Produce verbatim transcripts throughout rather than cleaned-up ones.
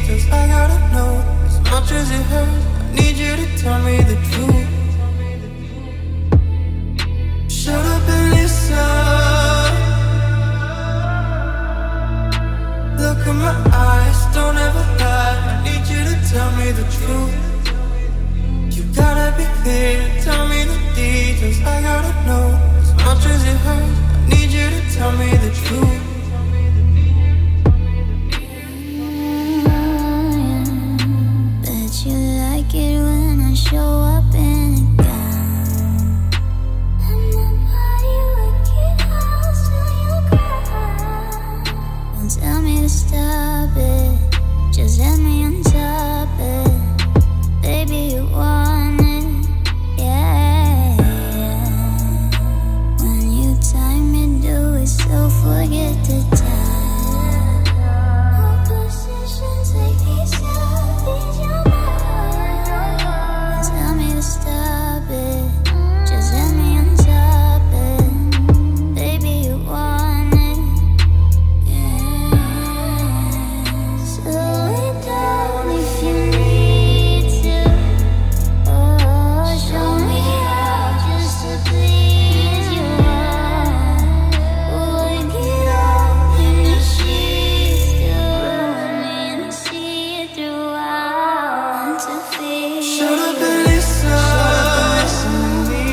details. I gotta know as much as it hurts. I need you to tell me the truth. Shut up and listen. Look in my eyes, don't ever lie. I need you to tell me the truth. You gotta be clear, tell me the details. I gotta know as much as it hurts. I need you to tell me the truth. Bet you like it when I show up in a gown. And my body wicked house till you cry. Don't tell me to stop it, just let me on top it. Baby, you want it, yeah, yeah. When you time me, do it so forget the time. No position, take these out, these your mind. Don't tell me to stop it, just let me on top it. Baby, you want it, yeah. Slow it down if you need to. Oh, show me how just to please you. Work it out in the sheets, do me and see it through. I want to feel. Shut up and listen. Listen to me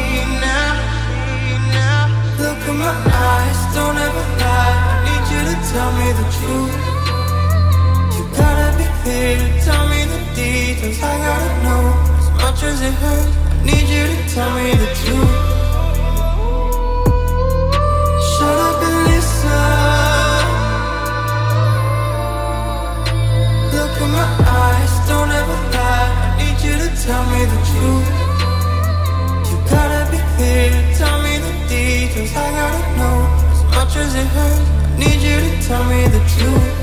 now. Look in my eyes, don't ever lie. I need you to tell me the truth. You gotta be clear, tell me the details. I gotta know as much as it hurts. I need you to tell me the truth. Shut up and listen. Look in my eyes, don't ever lie. I need you to tell me the truth. You gotta be clear, tell me the details. I gotta know as much as it hurts. I need you to tell me the truth.